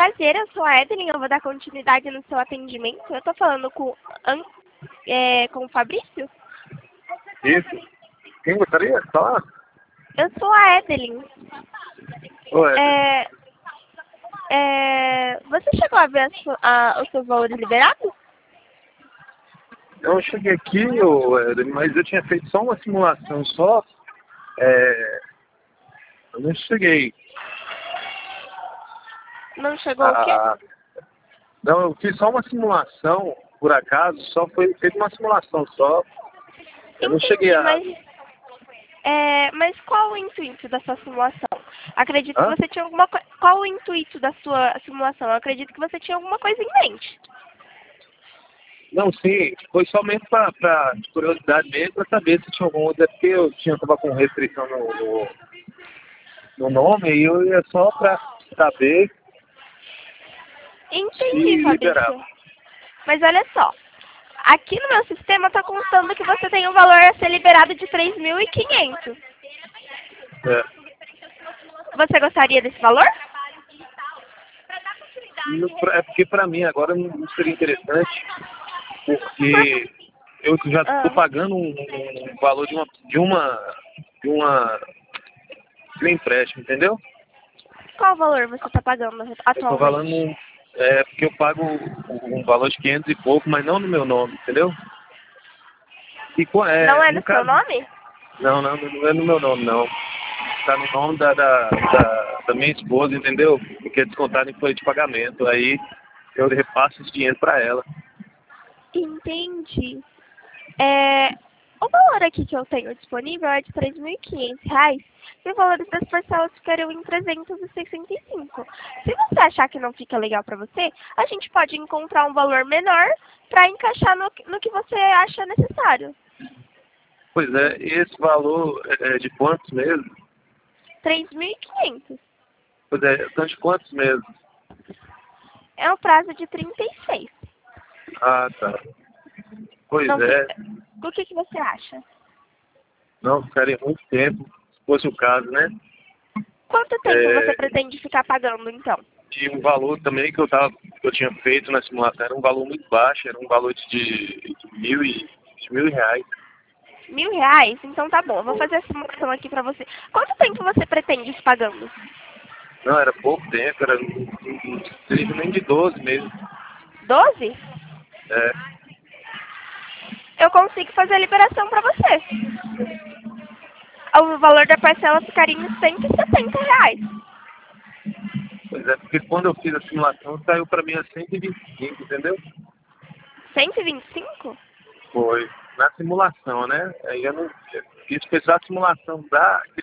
Prazer, eu sou a Evelyn, eu vou dar continuidade no seu atendimento. Eu tô falando com o Fabrício? Isso. Quem gostaria de falar? Eu sou a Evelyn. Oi. Você chegou a ver os seus valores liberados? Eu cheguei aqui, mas eu tinha feito só uma simulação só. Eu não cheguei. Não chegou o quê? Não, eu fiz só uma simulação, por acaso, só foi feita uma simulação só. Eu não cheguei a... Mas qual o intuito da sua simulação? Acredito que Hã? você tinha alguma coisa... Qual o intuito da sua simulação? Eu acredito que você tinha alguma coisa em mente. Não, sim, foi somente pra curiosidade mesmo, pra saber se tinha algum outro, é porque eu tava com restrição no nome, e eu ia só pra saber se Entendi, liberava. Fabrício. Mas olha só. Aqui no meu sistema está constando que você tem um valor a ser liberado de 3.500. Você gostaria desse valor? É porque pra mim agora não seria interessante, porque eu já estou pagando um valor de um empréstimo, entendeu? Qual valor você está pagando Eu estou atualmente? falando, porque eu pago um valor de 500 e pouco, mas não no meu nome, entendeu? E, Não é no seu caso, nome? não é no meu nome, não. Está no nome da minha esposa, entendeu? Porque é descontado em folha de pagamento. Aí eu repasso esse dinheiro para ela. Entendi. O valor aqui que eu tenho disponível é de R$ 3.500 e os valores das parcelas ficariam em 365. Se você achar que não fica legal para você, a gente pode encontrar um valor menor para encaixar no que você acha necessário. Pois é, e esse valor é de quantos meses? 3.500. Pois é, são de quantos meses? É um prazo de 36. Ah, tá. Pois Não é. fica. O que você acha? Não, ficaria muito tempo, se fosse o caso, né? Quanto tempo você pretende ficar pagando, então? E um valor também que eu tinha feito na simulação era um valor muito baixo, era um valor de mil reais. R$ 1.000? Então tá bom, eu vou fazer a simulação aqui pra você. Quanto tempo você pretende ir pagando? Não, era pouco tempo, era seria nem de 12 mesmo. 12? É, Eu consigo fazer a liberação pra você. O valor da parcela ficaria em R$ 170. pois é, porque quando eu fiz a simulação saiu para mim a 125, entendeu? 125? Foi na simulação, né? Aí eu não fiz a simulação